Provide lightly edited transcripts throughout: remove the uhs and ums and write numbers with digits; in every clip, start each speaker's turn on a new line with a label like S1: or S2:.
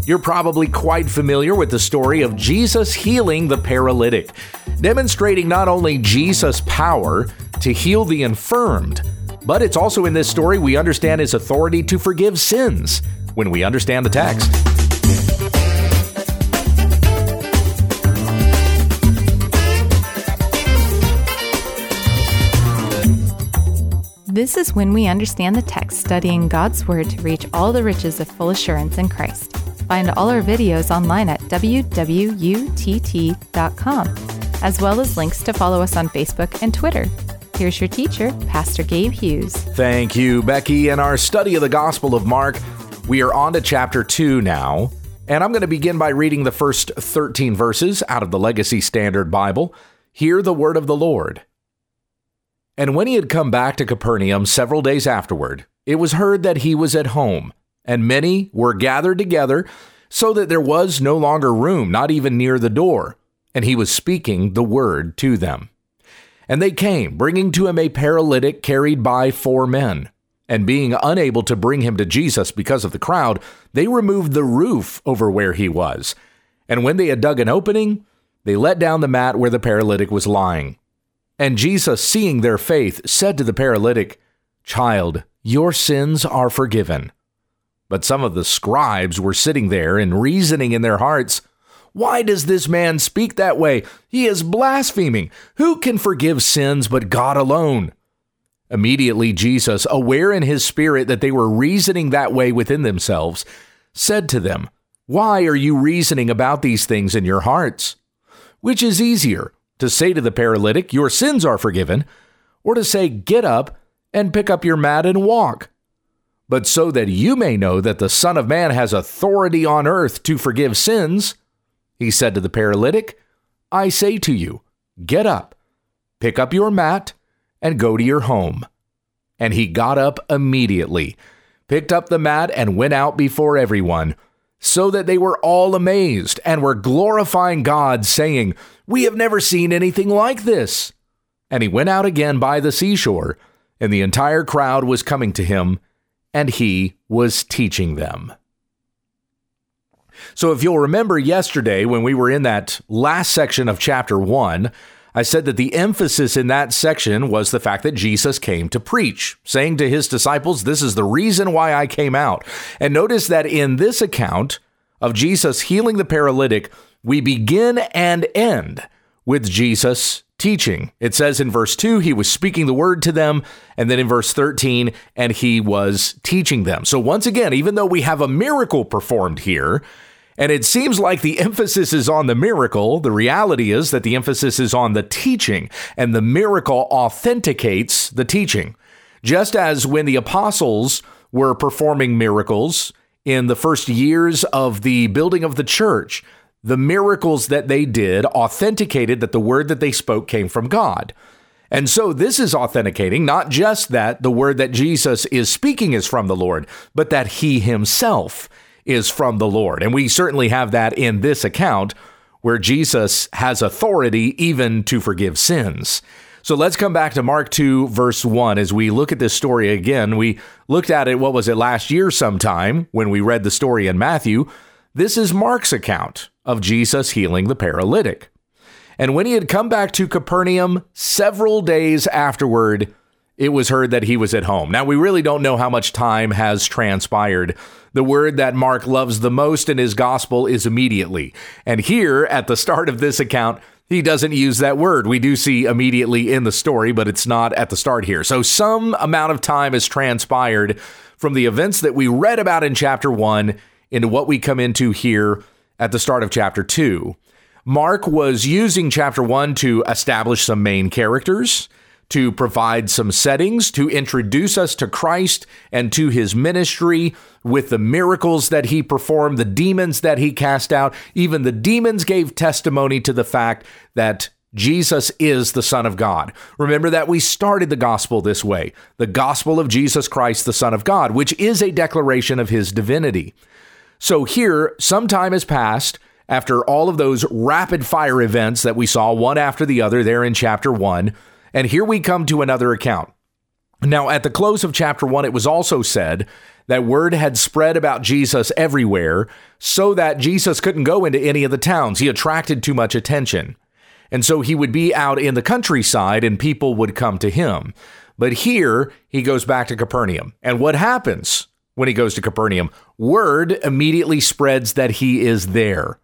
S1: You're probably quite familiar with the story of Jesus healing the paralytic, demonstrating not only Jesus' power to heal the infirmed, but it's also in this story we understand his authority to forgive sins when we understand the text.
S2: This is When We Understand the Text, studying God's Word to reach all the riches of full assurance in Christ. Find all our videos online at www.utt.com, as well as links to follow us on Facebook and Twitter. Here's your teacher, Pastor Gabe Hughes.
S1: Thank you, Becky. In our study of the Gospel of Mark, we are on to chapter 2 now, and I'm going to begin by reading the first 13 verses out of the Legacy Standard Bible. Hear the word of the Lord. And when he had come back to Capernaum several days afterward, it was heard that he was at home, and many were gathered together, so that there was no longer room, not even near the door, and he was speaking the word to them. And they came, bringing to him a paralytic carried by 4 men. And being unable to bring him to Jesus because of the crowd, they removed the roof over where he was. And when they had dug an opening, they let down the mat where the paralytic was lying. And Jesus, seeing their faith, said to the paralytic, "Child, your sins are forgiven." But some of the scribes were sitting there and reasoning in their hearts, "Why does this man speak that way? He is blaspheming. Who can forgive sins but God alone?" Immediately Jesus, aware in his spirit that they were reasoning that way within themselves, said to them, "Why are you reasoning about these things in your hearts? Which is easier, to say to the paralytic, 'Your sins are forgiven,' or to say, 'Get up and pick up your mat and walk'? But so that you may know that the Son of Man has authority on earth to forgive sins," he said to the paralytic, "I say to you, get up, pick up your mat, and go to your home." And he got up immediately, picked up the mat, and went out before everyone, so that they were all amazed and were glorifying God, saying, "We have never seen anything like this." And he went out again by the seashore, and the entire crowd was coming to him, and he was teaching them. So if you'll remember yesterday when we were in that last section of chapter 1, I said that the emphasis in that section was the fact that Jesus came to preach, saying to his disciples, "This is the reason why I came out." And notice that in this account of Jesus healing the paralytic, we begin and end with Jesus teaching. It says in verse 2, he was speaking the word to them, and then in verse 13, and he was teaching them. So once again, even though we have a miracle performed here, and it seems like the emphasis is on the miracle, the reality is that the emphasis is on the teaching, and the miracle authenticates the teaching. Just as when the apostles were performing miracles in the first years of the building of the church, the miracles that they did authenticated that the word that they spoke came from God. And so this is authenticating not just that the word that Jesus is speaking is from the Lord, but that he himself is from the Lord. And we certainly have that in this account where Jesus has authority even to forgive sins. So let's come back to Mark 2, verse 1. As we look at this story again, we looked at it, last year sometime when we read the story in Matthew. This is Mark's account of Jesus healing the paralytic. And when he had come back to Capernaum several days afterward, it was heard that he was at home. Now, we really don't know how much time has transpired. The word that Mark loves the most in his gospel is immediately. And here at the start of this account, he doesn't use that word. We do see immediately in the story, but it's not at the start here. So some amount of time has transpired from the events that we read about in chapter 1 into what we come into here at the start of chapter 2. Mark was using chapter 1 to establish some main characters, to provide some settings, to introduce us to Christ and to his ministry with the miracles that he performed, the demons that he cast out. Even the demons gave testimony to the fact that Jesus is the Son of God. Remember that we started the gospel this way, the gospel of Jesus Christ, the Son of God, which is a declaration of his divinity. So here, some time has passed after all of those rapid fire events that we saw one after the other there in chapter 1. And here we come to another account. Now, at the close of chapter 1, it was also said that word had spread about Jesus everywhere so that Jesus couldn't go into any of the towns. He attracted too much attention. And so he would be out in the countryside and people would come to him. But here he goes back to Capernaum. And what happens when he goes to Capernaum? Word immediately spreads that he is there.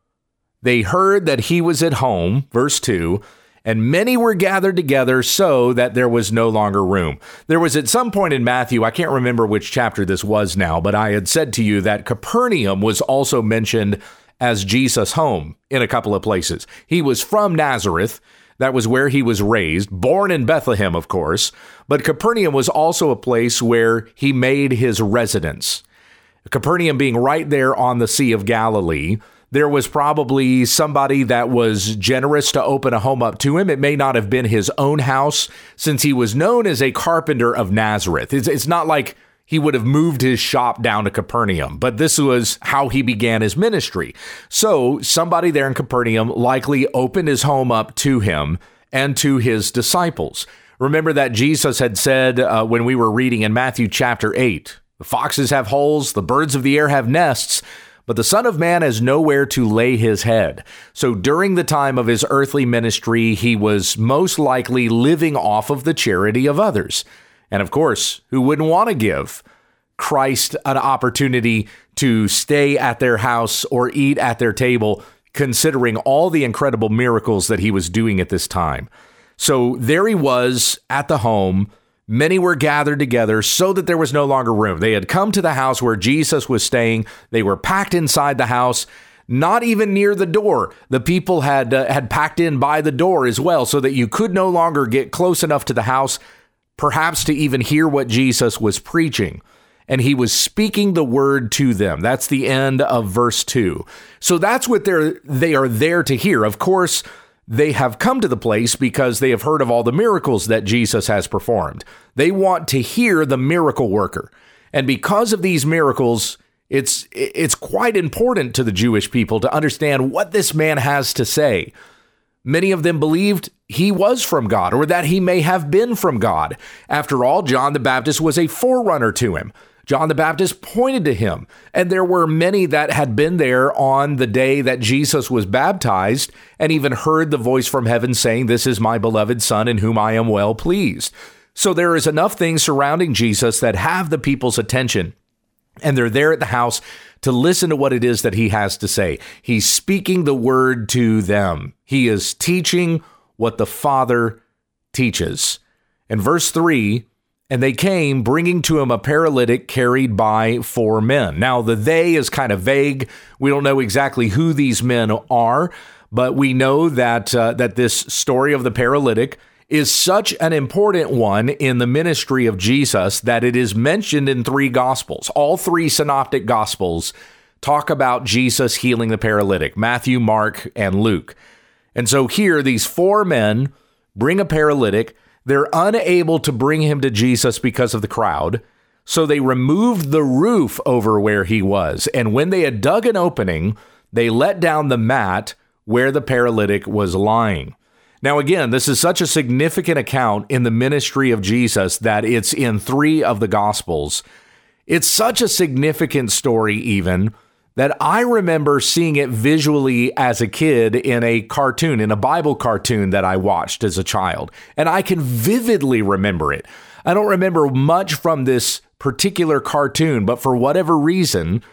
S1: They heard that he was at home, verse 2, and many were gathered together so that there was no longer room. There was at some point in Matthew, I can't remember which chapter this was now, but I had said to you that Capernaum was also mentioned as Jesus' home in a couple of places. He was from Nazareth. That was where he was raised, born in Bethlehem, of course. But Capernaum was also a place where he made his residence. Capernaum being right there on the Sea of Galilee, there was probably somebody that was generous to open a home up to him. It may not have been his own house, since he was known as a carpenter of Nazareth. It's not like he would have moved his shop down to Capernaum, but this was how he began his ministry. So somebody there in Capernaum likely opened his home up to him and to his disciples. Remember that Jesus had said when we were reading in Matthew chapter 8, the foxes have holes, the birds of the air have nests, but the Son of Man has nowhere to lay his head. So during the time of his earthly ministry, he was most likely living off of the charity of others. And of course, who wouldn't want to give Christ an opportunity to stay at their house or eat at their table, considering all the incredible miracles that he was doing at this time? So there he was at the home. Many were gathered together so that there was no longer room. They had come to the house where Jesus was staying. They were packed inside the house, not even near the door. The people had packed in by the door as well, so that you could no longer get close enough to the house, perhaps to even hear what Jesus was preaching. And he was speaking the word to them. That's the end of verse 2. So that's what they are there to hear. Of course, they have come to the place because they have heard of all the miracles that Jesus has performed. They want to hear the miracle worker. And because of these miracles, it's quite important to the Jewish people to understand what this man has to say. Many of them believed he was from God, or that he may have been from God. After all, John the Baptist was a forerunner to him. John the Baptist pointed to him, and there were many that had been there on the day that Jesus was baptized and even heard the voice from heaven saying, "This is my beloved Son in whom I am well pleased." So there is enough things surrounding Jesus that have the people's attention, and they're there at the house to listen to what it is that he has to say. He's speaking the word to them. He is teaching what the Father teaches. In verse 3, and they came, bringing to him a paralytic carried by 4 men. Now, the they is kind of vague. We don't know exactly who these men are, but we know that this story of the paralytic is such an important one in the ministry of Jesus that it is mentioned in 3 Gospels. All 3 synoptic Gospels talk about Jesus healing the paralytic: Matthew, Mark, and Luke. And so here, these 4 men bring a paralytic. They're unable to bring him to Jesus because of the crowd, so they removed the roof over where he was. And when they had dug an opening, they let down the mat where the paralytic was lying. Now, again, this is such a significant account in the ministry of Jesus that it's in 3 of the Gospels. It's such a significant story even that I remember seeing it visually as a kid in a cartoon, in a Bible cartoon that I watched as a child. And I can vividly remember it. I don't remember much from this particular cartoon, but for whatever reason,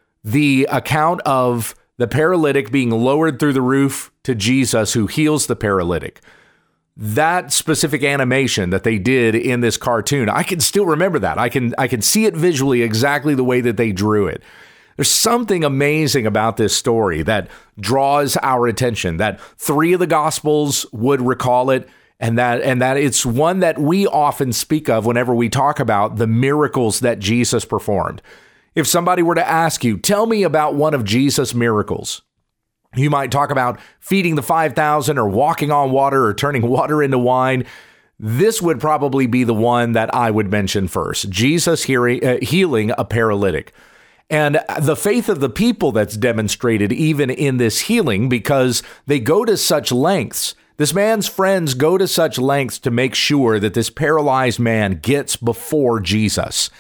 S1: the account of the paralytic being lowered through the roof to Jesus, who heals the paralytic, that specific animation that they did in this cartoon, I can still remember that. I can see it visually exactly the way that they drew it. There's something amazing about this story that draws our attention, that 3 of the Gospels would recall it, and that it's one that we often speak of whenever we talk about the miracles that Jesus performed. If somebody were to ask you, tell me about one of Jesus' miracles, you might talk about feeding the 5,000 or walking on water or turning water into wine. This would probably be the one that I would mention first: Jesus healing a paralytic. And the faith of the people that's demonstrated even in this healing, because they go to such lengths. This man's friends go to such lengths to make sure that this paralyzed man gets before Jesus.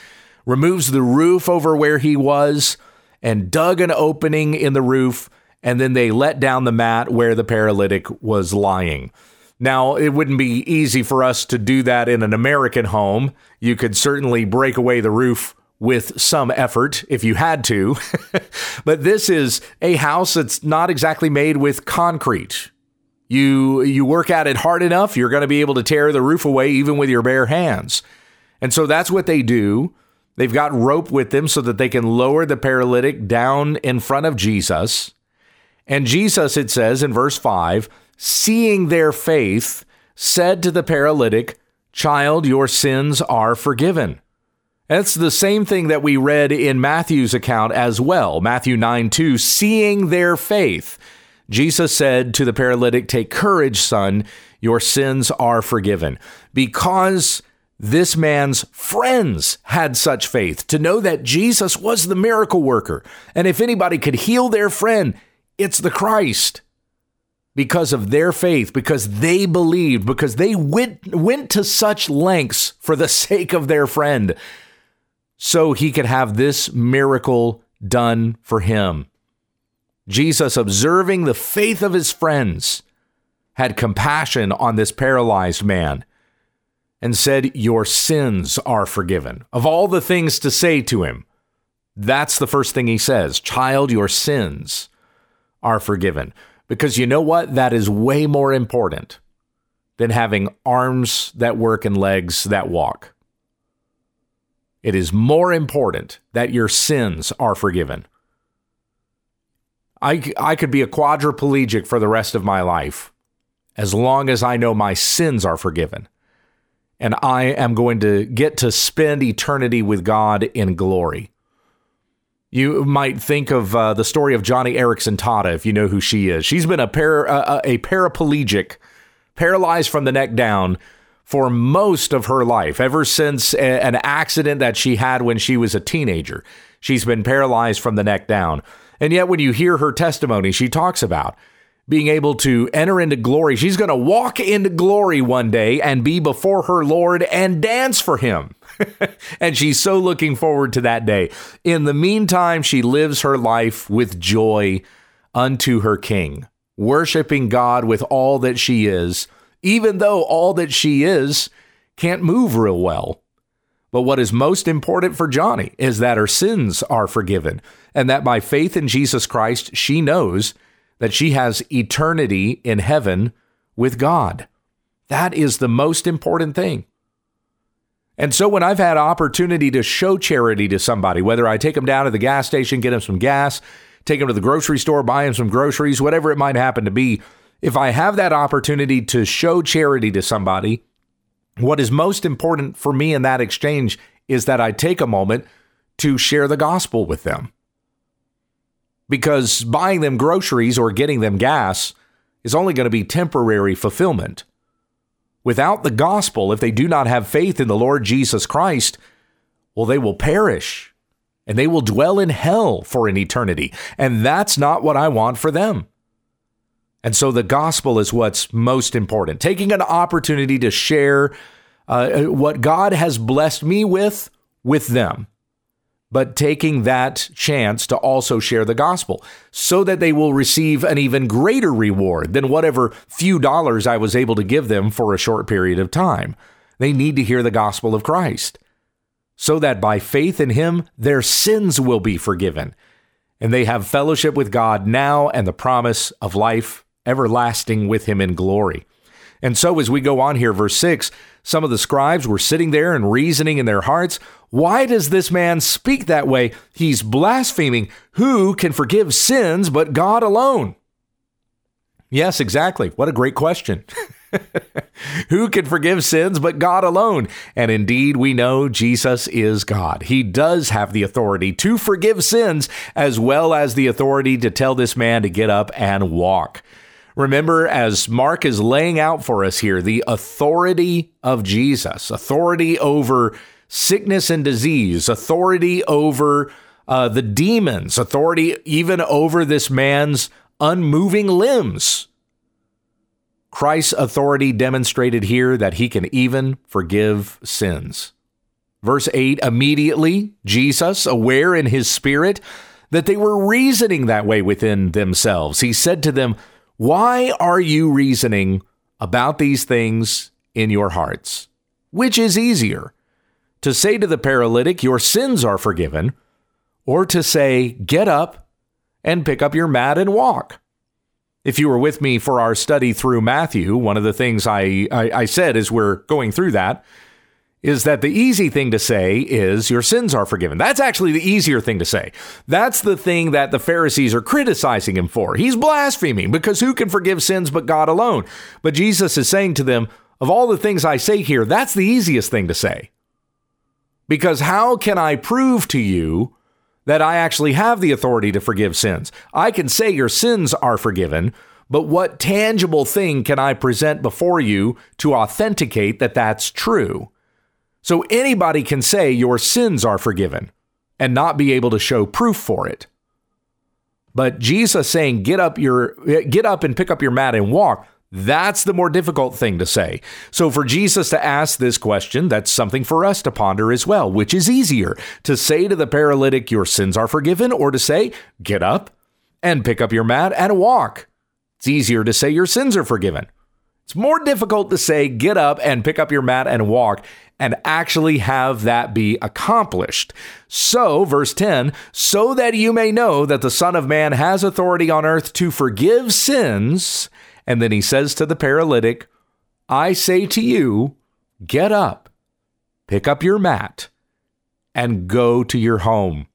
S1: removes the roof over where he was, and dug an opening in the roof, and then they let down the mat where the paralytic was lying. Now, it wouldn't be easy for us to do that in an American home. You could certainly break away the roof with some effort if you had to. But this is a house that's not exactly made with concrete. You work at it hard enough, you're going to be able to tear the roof away even with your bare hands. And so that's what they do. They've got rope with them so that they can lower the paralytic down in front of Jesus. And Jesus, it says in verse 5, seeing their faith, said to the paralytic, "Child, your sins are forgiven." That's the same thing that we read in Matthew's account as well. Matthew 9:2, seeing their faith, Jesus said to the paralytic, "Take courage, son, your sins are forgiven." Because this man's friends had such faith to know that Jesus was the miracle worker. And if anybody could heal their friend, it's the Christ. Because of their faith, because they believed, because they went to such lengths for the sake of their friend, so he could have this miracle done for him. Jesus, observing the faith of his friends, had compassion on this paralyzed man and said, "Your sins are forgiven." Of all the things to say to him, that's the first thing he says, "Child, your sins are forgiven." Because you know what? That is way more important than having arms that work and legs that walk. It is more important that your sins are forgiven. I could be a quadriplegic for the rest of my life as long as I know my sins are forgiven. And I am going to get to spend eternity with God in glory. You might think of the story of Johnny Erickson Tata, if you know who she is. She's been a paraplegic, paralyzed from the neck down for most of her life, ever since an accident that she had when she was a teenager. She's been paralyzed from the neck down. And yet when you hear her testimony, she talks about being able to enter into glory. She's going to walk into glory one day and be before her Lord and dance for him. And she's so looking forward to that day. In the meantime, she lives her life with joy unto her King, worshiping God with all that she is, even though all that she is can't move real well. But what is most important for Johnny is that her sins are forgiven, and that by faith in Jesus Christ, she knows that she has eternity in heaven with God. That is the most important thing. And so when I've had opportunity to show charity to somebody, whether I take them down to the gas station, get them some gas, take them to the grocery store, buy them some groceries, whatever it might happen to be, if I have that opportunity to show charity to somebody, what is most important for me in that exchange is that I take a moment to share the gospel with them. Because buying them groceries or getting them gas is only going to be temporary fulfillment. Without the gospel, if they do not have faith in the Lord Jesus Christ, well, they will perish and they will dwell in hell for an eternity. And that's not what I want for them. And so the gospel is what's most important. Taking an opportunity to share what God has blessed me with them, but taking that chance to also share the gospel so that they will receive an even greater reward than whatever few dollars I was able to give them for a short period of time. They need to hear the gospel of Christ so that by faith in him, their sins will be forgiven and they have fellowship with God now and the promise of life everlasting with him in glory. And so as we go on here, verse 6, some of the scribes were sitting there and reasoning in their hearts, "Why does this man speak that way? He's blaspheming. Who can forgive sins but God alone?" Yes, exactly. What a great question. Who can forgive sins but God alone? And indeed, we know Jesus is God. He does have the authority to forgive sins as well as the authority to tell this man to get up and walk. Remember, as Mark is laying out for us here, the authority of Jesus, authority over sickness and disease, authority over the demons, authority even over this man's unmoving limbs. Christ's authority demonstrated here that he can even forgive sins. Verse 8, immediately Jesus, aware in his spirit that they were reasoning that way within themselves, he said to them, "Why are you reasoning about these things in your hearts? Which is easier, to say to the paralytic, 'Your sins are forgiven,' or to say, 'Get up and pick up your mat and walk'?" If you were with me for our study through Matthew, one of the things I said as we're going through that is that the easy thing to say is, "Your sins are forgiven." That's actually the easier thing to say. That's the thing that the Pharisees are criticizing him for. He's blaspheming because who can forgive sins but God alone? But Jesus is saying to them, of all the things I say here, that's the easiest thing to say. Because how can I prove to you that I actually have the authority to forgive sins? I can say your sins are forgiven, but what tangible thing can I present before you to authenticate that that's true? So anybody can say your sins are forgiven and not be able to show proof for it. But Jesus saying, get up and pick up your mat and walk, that's the more difficult thing to say. So for Jesus to ask this question, that's something for us to ponder as well. Which is easier, to say to the paralytic, your sins are forgiven, or to say, get up and pick up your mat and walk? It's easier to say your sins are forgiven. It's more difficult to say, get up and pick up your mat and walk, and actually have that be accomplished. So, verse 10, so that you may know that the Son of Man has authority on earth to forgive sins. And then he says to the paralytic, I say to you, get up, pick up your mat, and go to your home.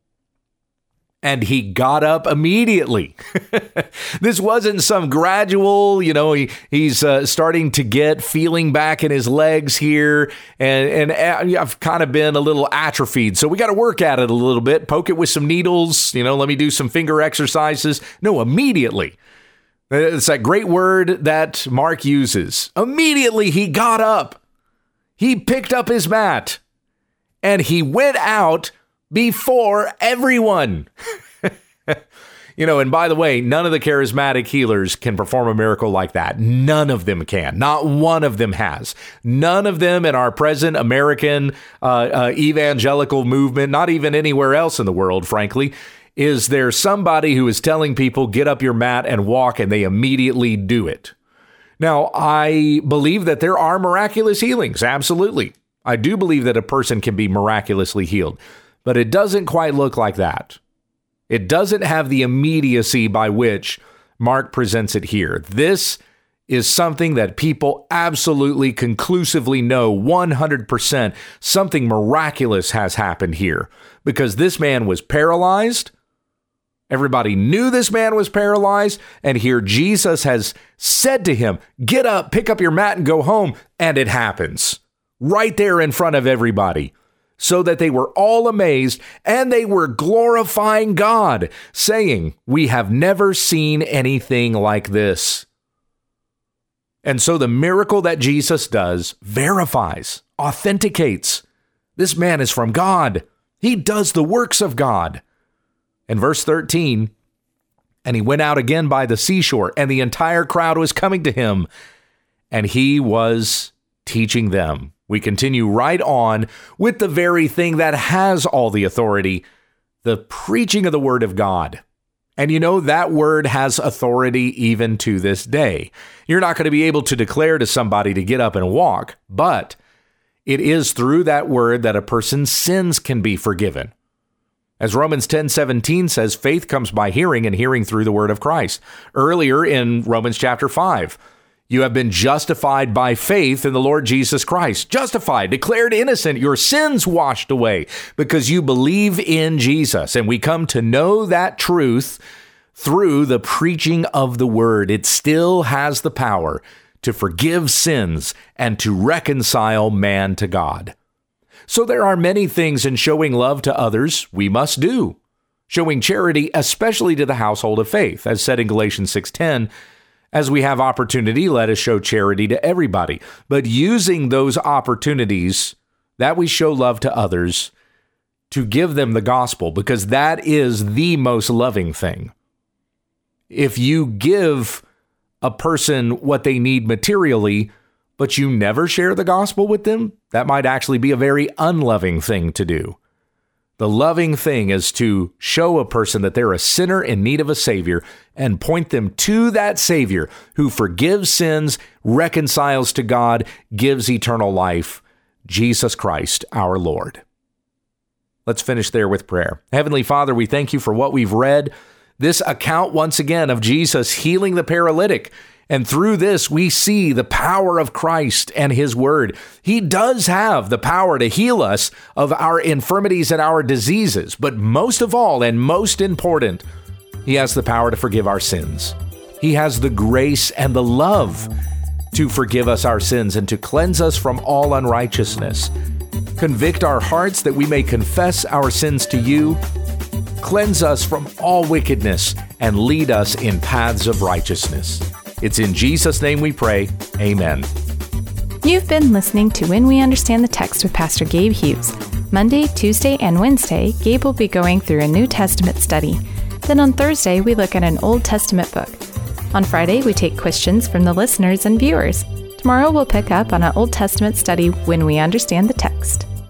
S1: And he got up immediately. This wasn't some gradual, he's starting to get feeling back in his legs here. And I've kind of been a little atrophied. So we got to work at it a little bit, poke it with some needles, let me do some finger exercises. No, immediately. It's that great word that Mark uses. Immediately he got up. He picked up his mat and he went out before everyone. And by the way, none of the charismatic healers can perform a miracle like that. None of them can. Not one of them has. None of them in our present American evangelical movement, not even anywhere else in the world, frankly, is there somebody who is telling people, get up your mat and walk, and they immediately do it. Now, I believe that there are miraculous healings. Absolutely. I do believe that a person can be miraculously healed. But it doesn't quite look like that. It doesn't have the immediacy by which Mark presents it here. This is something that people absolutely conclusively know 100% something miraculous has happened here, because this man was paralyzed. Everybody knew this man was paralyzed. And here Jesus has said to him, get up, pick up your mat and go home. And it happens right there in front of everybody. So that they were all amazed, and they were glorifying God, saying, we have never seen anything like this. And so the miracle that Jesus does verifies, authenticates, this man is from God. He does the works of God. And verse 13, and he went out again by the seashore, and the entire crowd was coming to him, and he was teaching them. We continue right on with the very thing that has all the authority, the preaching of the word of God. And that word has authority even to this day. You're not going to be able to declare to somebody to get up and walk, but it is through that word that a person's sins can be forgiven. As Romans 10:17 says, faith comes by hearing, and hearing through the word of Christ. Earlier in Romans chapter 5, you have been justified by faith in the Lord Jesus Christ. Justified, declared innocent, your sins washed away because you believe in Jesus. And we come to know that truth through the preaching of the word. It still has the power to forgive sins and to reconcile man to God. So there are many things in showing love to others we must do. Showing charity, especially to the household of faith, as said in Galatians 6:10, as we have opportunity, let us show charity to everybody. But using those opportunities that we show love to others to give them the gospel, because that is the most loving thing. If you give a person what they need materially, but you never share the gospel with them, that might actually be a very unloving thing to do. The loving thing is to show a person that they're a sinner in need of a Savior and point them to that Savior who forgives sins, reconciles to God, gives eternal life, Jesus Christ, our Lord. Let's finish there with prayer. Heavenly Father, we thank you for what we've read. This account, once again, of Jesus healing the paralytic. And through this, we see the power of Christ and his word. He does have the power to heal us of our infirmities and our diseases. But most of all, and most important, he has the power to forgive our sins. He has the grace and the love to forgive us our sins and to cleanse us from all unrighteousness. Convict our hearts that we may confess our sins to you. Cleanse us from all wickedness and lead us in paths of righteousness. It's in Jesus' name we pray. Amen.
S2: You've been listening to When We Understand the Text with Pastor Gabe Hughes. Monday, Tuesday, and Wednesday, Gabe will be going through a New Testament study. Then on Thursday, we look at an Old Testament book. On Friday, we take questions from the listeners and viewers. Tomorrow, we'll pick up on an Old Testament study when we understand the text.